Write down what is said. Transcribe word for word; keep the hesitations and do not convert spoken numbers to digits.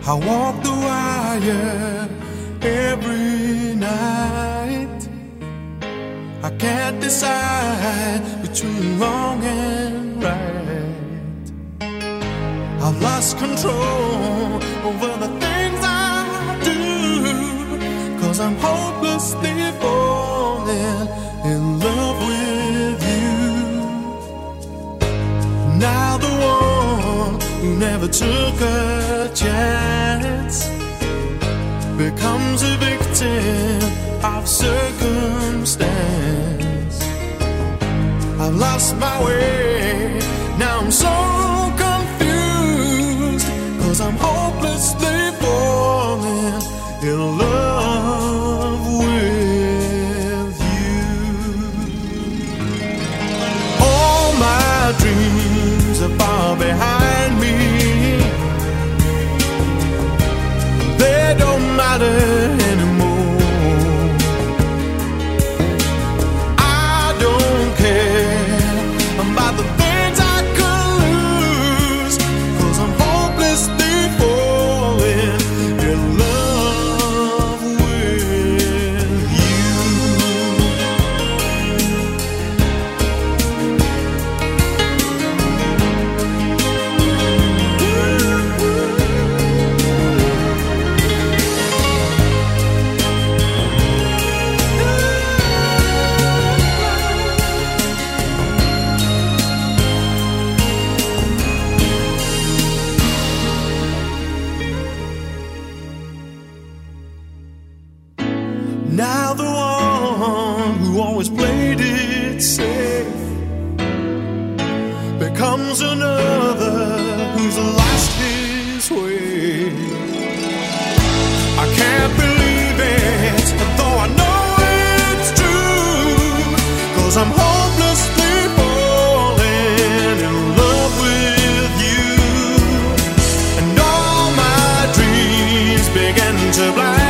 I walk the wire every night. I can't decide between wrong and right. I've lost control over the things I do, 'cause I'm hopelessly falling in love with you. Now the one who never took a chance becomes a victim of circumstance. I've lost my way, now I'm so confused, 'cause I'm hopelessly falling in love with you. All my dreams are far behind me, they don't matter anymore. I don't care about the things I could lose, 'cause I'm hopelessly falling in love with you. Now the one who always played it safe becomes another who's lost his way. I can't believe it, though I know it's true, 'cause I'm hopelessly falling in love with you. And all my dreams begin to blind